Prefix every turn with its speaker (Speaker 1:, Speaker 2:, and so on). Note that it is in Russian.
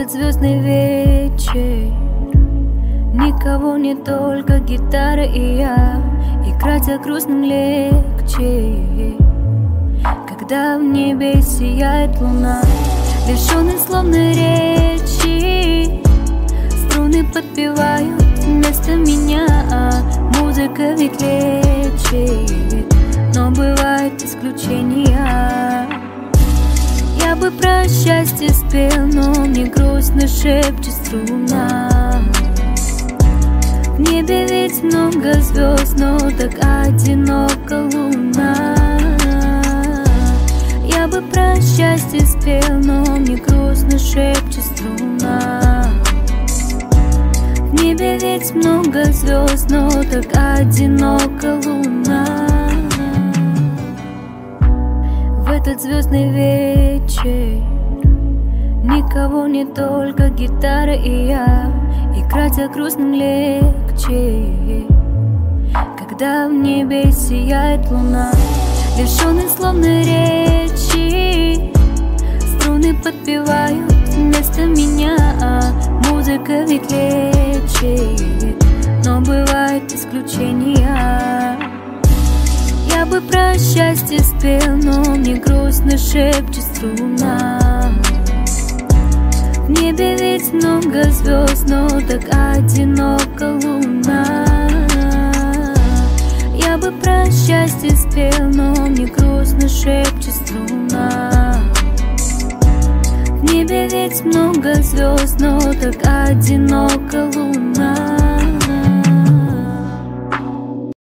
Speaker 1: этот звездный вечер никого не, только гитара и я. Играть о грустном легче, когда в небе сияет луна. Лишённый словно речи, струны подпевают вместо меня. Музыка ведь лечит, но бывают исключения. Я бы про счастье спел, но мне грустно шепчет струна. В небе ведь много звезд, но так одинока луна. Я бы про счастье спел, но мне грустно шепчет струна. В небе ведь много звезд, но так одинока луна. В этот звездный вечер никого не, только гитара и я. Играть о грустном легче, когда в небе сияет луна. Лишённый словно речи, струны подпевают вместо меня. Музыка ведь лечит, но бывают исключения. Я бы про счастье спел, но мне грустно шепчет струна. В небе ведь много звезд, но так одинока луна. Я бы про счастье спел, но мне грустно шепчет струна. В небе ведь много звезд, но так одинока луна.